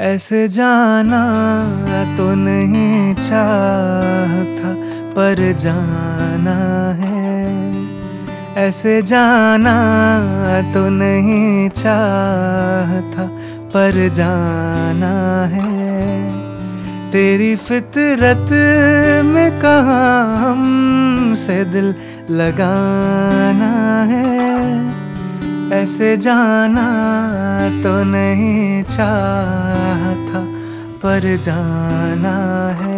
ऐसे जाना तो नहीं चाहता पर जाना है। ऐसे जाना तो नहीं चाहता पर जाना है। तेरी फितरत में कहाँ हमसे दिल लगाना है। ऐसे जाना तो नहीं चाहता पर जाना है।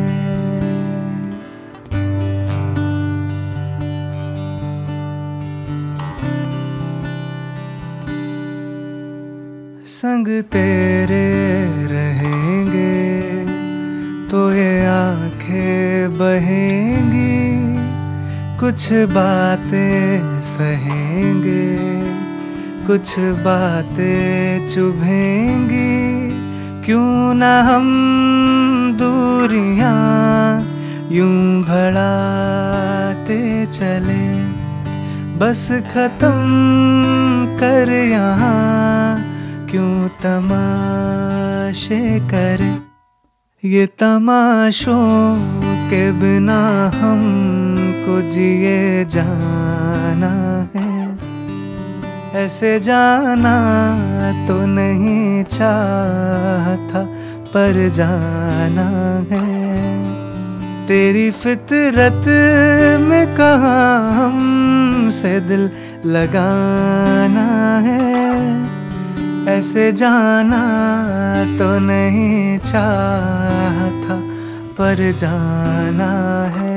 संग तेरे रहेंगे तो ये आंखें बहेंगी। कुछ बातें सहेंगे, कुछ बातें चुभेंगी। क्यों ना हम दूरियां यूं बढ़ाते चले। बस खत्म कर यहाँ क्यों तमाशे करे। ये तमाशों के बिना हमको जिए जाना है। ऐसे जाना तो नहीं चाहता पर जाना है। तेरी फितरत में कहाँ हमसे दिल लगाना है। ऐसे जाना तो नहीं चाहता पर जाना है।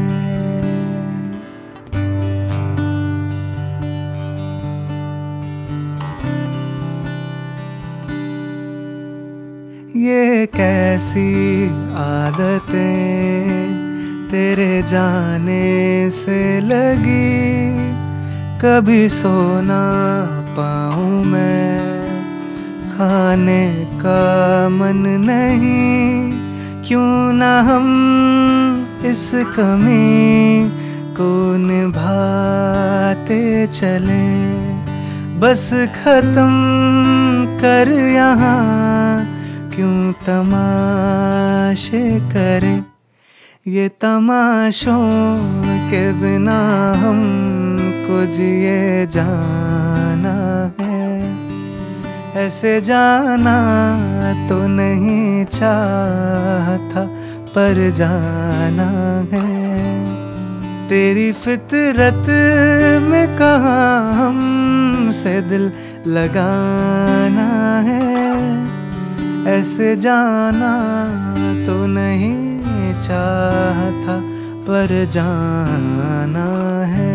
ये कैसी आदतें तेरे जाने से लगी। कभी सो ना पाऊं मैं, खाने का मन नहीं। क्यों ना हम इस कमी को निभाते चले। बस खत्म कर यहाँ क्यों तमाशे करें। ये तमाशों के बिना हमको जिए जाना है। ऐसे जाना तो नहीं चाहता पर जाना है। तेरी फितरत में कहाँ हमसे दिल लगाना है। ऐसे जाना तो नहीं चाहता पर जाना है।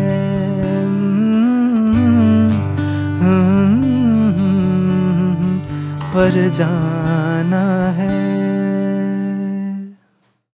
पर जाना